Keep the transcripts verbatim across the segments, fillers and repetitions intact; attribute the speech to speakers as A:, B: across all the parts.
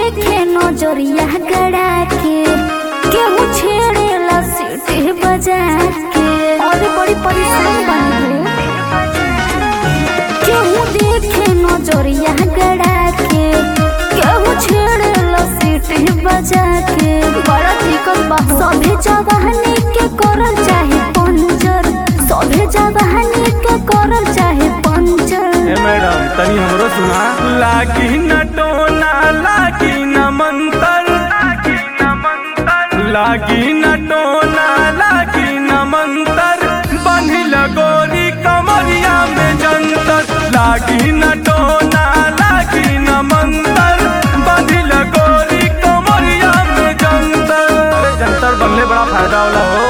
A: देखे नजरिया गड़ा के, केहू छेड़ेला सीटी बजा के, और बड़ी परेशान बन गए। केहू देखे नजरिया गड़ा के, केहू छेड़ेला सीटी बजा के, बड़ा दिक्कत बा। सभे जवानी के करल चाहे पंचर, सभे जवानी के करल चाहे पंचर।
B: ए मैडम तनी हमरो सुना। लागी न टोना लागी न मंतर, लागी न टोना लागी न मंतर, बंधिल गोरी कमरिया में जंतर। लागी न टोना लागी न मंतर, बंधिल गोरी कमरिया में जंतर। अरे जंतर बनले बड़ा फायदा होला हो।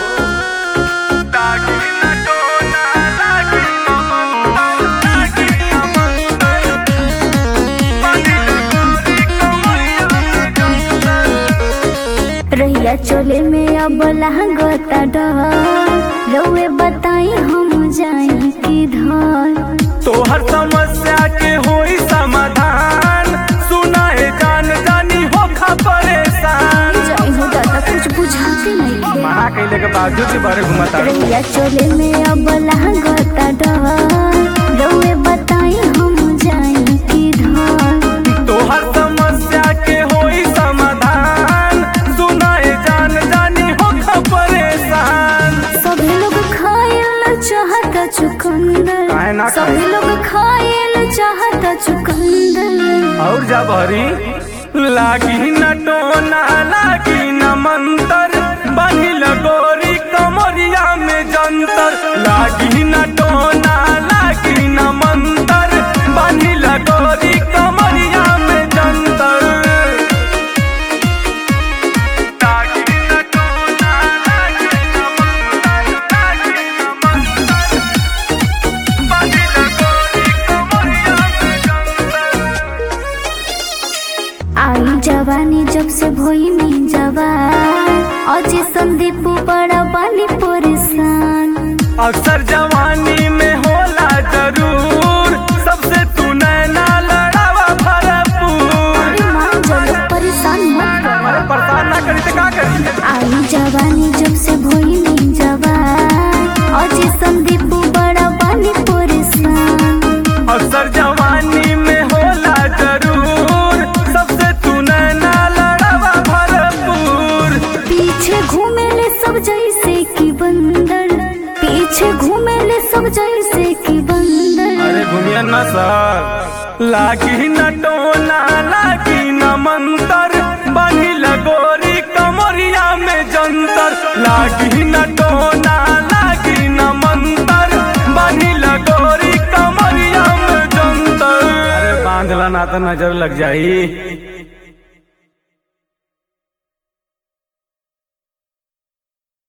A: रैया चोले में अब लागता डर, रउए बताई हम जाई किधर।
B: तोहर समस्या के होई समाधान, सुनाए जान जानी होखा परेशान।
A: जाई हो दादा कुछ बुझाते नहीं।
B: मना कैले के बावजूद भी बारे घुमाता।
A: रैया चोले में अब लागता डर, रउए बताई हम जाई किधर।
B: तोहर समस्या के होई समाधान, सुनाए जान जानी होखा परेशान।
A: सभी लोग खाएला चाहता चुकंदर,
B: काहे ना खाए?
A: सभी लोग खाएला चाहता चुकंदर।
B: और जा बहरी। लागी न टोना लागी न मंतर, बंधिल गोरी कमरिया में जंतर। लागी न टोना लागी न मंतर, बंधिल गोरी कमरिया में जंतर। लागी न टोना लागी न मंतर, लागी न मंतर, बंधिल गोरी कमरिया में जंतर।
A: आई जवानी जब से भोई में जवान, अजी संदीप बड़ा बाली परेशान।
B: अक्सर जवानी में होला जरूर, सबसे तू नैना लड़ावा भरपूर।
A: अरे मान चलो परेशान मत कर।
B: अरे परेशान ना करी तो का करी।
A: आई जवानी जब से भोई में जवान, अजी संदीप बड़ा बाली परेशान।
B: अक्सर जवानी में होला जरूर, सबसे तू नैना लड़ावा भरपूर।
A: पीछे घूमेले सब जैसे कि बंदर, पीछे घूमेले सब जैसे कि बंदर।
B: अरे घूमिया न सर। लागी न टोना लागी न मंतर, बंधिल गोरी कमरिया में जंतर। लागी न टोना लागी न मंतर, बंधिल गोरी कमरिया में जंतर। अरे बांधला ना तो नजर लग जाई।